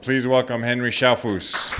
Please welcome Henry Schaufus.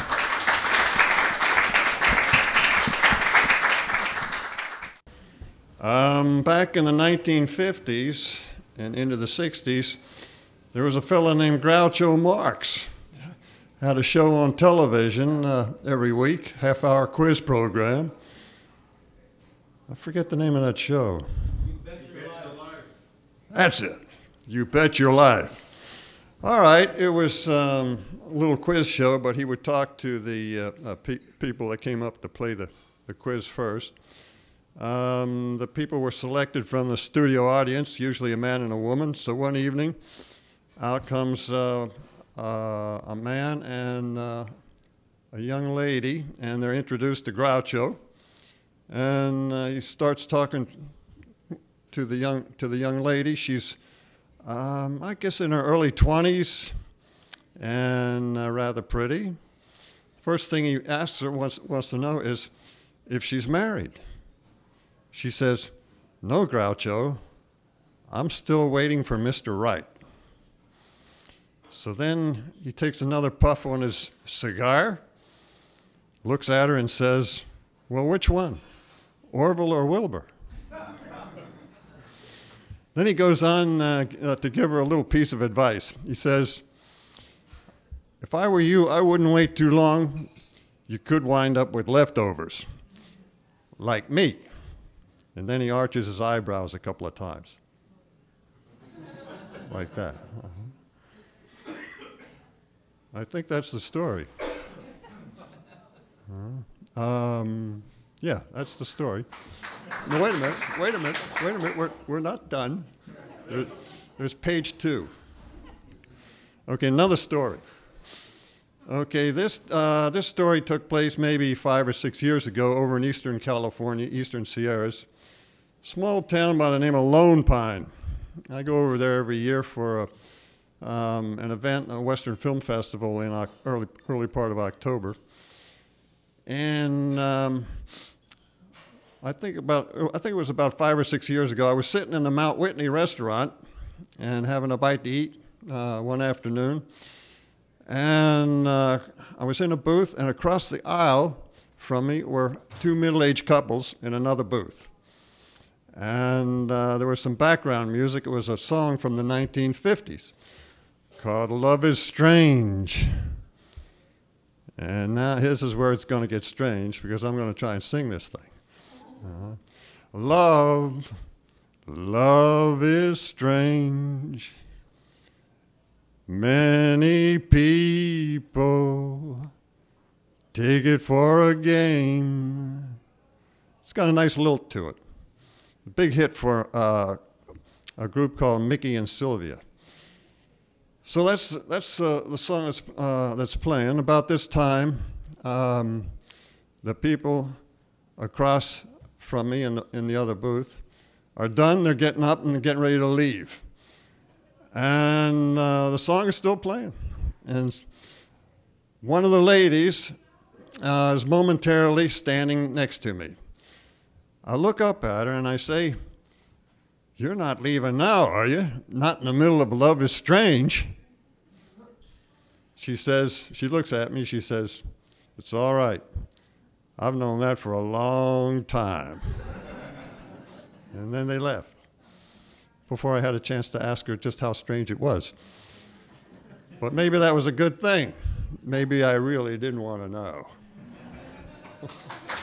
Back in the 1950s and into the 60s, there was a fellow named Groucho Marx. Had a show on television every week, half-hour quiz program. I forget the name of that show. You Bet Your Life. That's it. You Bet Your Life. All right, it was a little quiz show, but he would talk to the people that came up to play the quiz first. The people were selected from the studio audience, usually a man and a woman. So one evening, out comes a man and a young lady, and they're introduced to Groucho. And he starts talking to the young lady. She's I guess in her early 20s and rather pretty. First thing he asks her, wants to know is if she's married. She says, "No, Groucho, I'm still waiting for Mr. Right." So then he takes another puff on his cigar, looks at her and says, "Well, which one, Orville or Wilbur?" Then he goes on to give her a little piece of advice. He says, "If I were you, I wouldn't wait too long. You could wind up with leftovers, like me." And then he arches his eyebrows a couple of times, like that. I think that's the story. Yeah, that's the story. No, wait a minute. We're not done. There's page 2. Okay, another story. Okay, this story took place maybe 5 or 6 years ago over in Eastern California, Eastern Sierras. Small town by the name of Lone Pine. I go over there every year for an event, a Western Film Festival in early part of October. And I think it was about 5 or 6 years ago. I was sitting in the Mount Whitney restaurant and having a bite to eat one afternoon. And I was in a booth, and across the aisle from me were 2 middle-aged couples in another booth. And there was some background music. It was a song from the 1950s called "Love is Strange." And now this is where it's going to get strange, because I'm going to try and sing this thing. Love is strange. Many people take it for a game. It's got a nice lilt to it. A big hit for a group called Mickey and Sylvia. So that's the song that's playing. About this time, the people across from me in the other booth are done. They're getting up and getting ready to leave. And the song is still playing. And one of the ladies is momentarily standing next to me. I look up at her and I say, "You're not leaving now, are you? Not in the middle of Love is Strange." She looks at me, she says, "It's all right. I've known that for a long time." And then they left, before I had a chance to ask her just how strange it was. But maybe that was a good thing. Maybe I really didn't want to know.